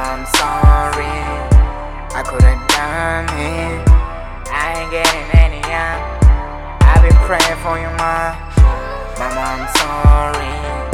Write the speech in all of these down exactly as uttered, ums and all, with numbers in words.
I'm sorry, I could've done it. I ain't getting any young. I've been praying for you, ma. Mama, I'm sorry,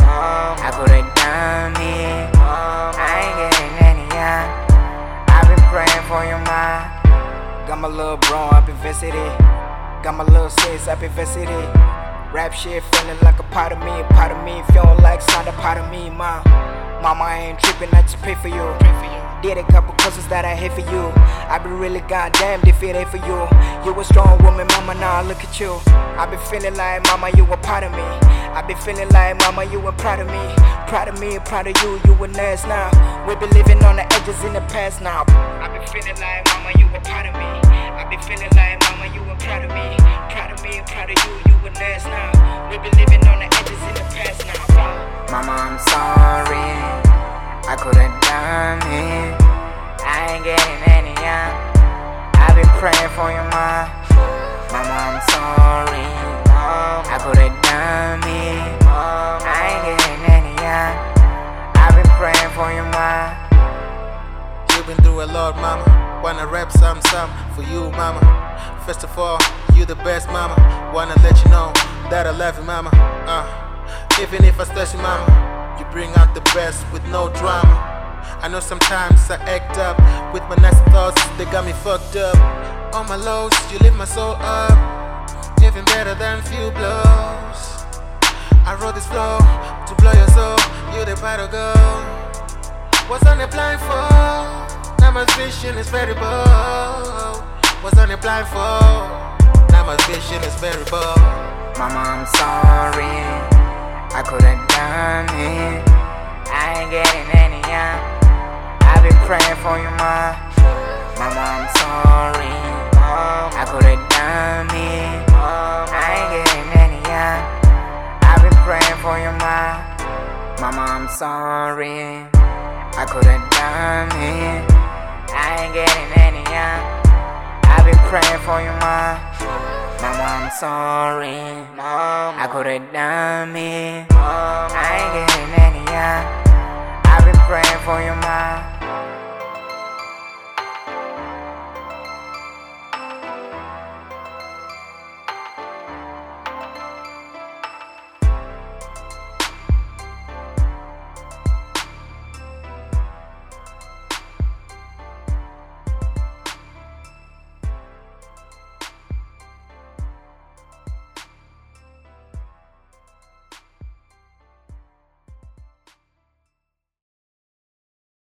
I could've done it. I ain't getting any young. I've been praying for you, ma. Got my little bro up invested it. Got my little sis up invested it. Rap shit feeling like a part of me, a part of me feeling like sound a part of me, ma. Mama, I ain't tripping, I just pray for you. Did a couple causes that I hate for you. I be really goddamn if it ain't for you. You a strong woman, mama, now look at you. I been feeling like, mama, you a part of me. I been feeling like, mama, you a proud of me. Proud of me, proud of you, you a nurse now. We been living on the edges in the past now. I been feeling like, mama, you a part of me. I been feeling like, mama, you a proud of me. Proud of me, proud of you, you a nurse now. We been living on the edges in the past now. Mama, I'm sorry, I could've done it. I ain't getting any young. I've been praying for you, ma. Mama, I'm sorry, I could've done it. I ain't getting any young. I've been praying for you, ma. You've been through a lot, mama. Wanna rap some, some for you, mama. First of all, you the best, mama. Wanna let you know that I love you, mama. Uh. Even if I stress you, mama, you bring out the best with no drama. I know sometimes I act up with my nasty thoughts, they got me fucked up. On my lows, you lift my soul up, even better than few blows. I wrote this flow to blow your soul, you the part of gold. Was on the blindfold, now my vision is very bold. Was on the blindfold, now my vision is very bold. Mama, I'm sorry, I could've done it. I ain't getting any young. I've been praying for you, ma. Mama, I'm sorry, I could've done it. I ain't getting any young. I've been praying for you, ma. Mama, I'm sorry, I could've done it. I ain't getting any young. I've been praying for you, ma. Mama, I'm sorry, Mom, I could've done it. I ain't getting any young. I've been praying for you, ma.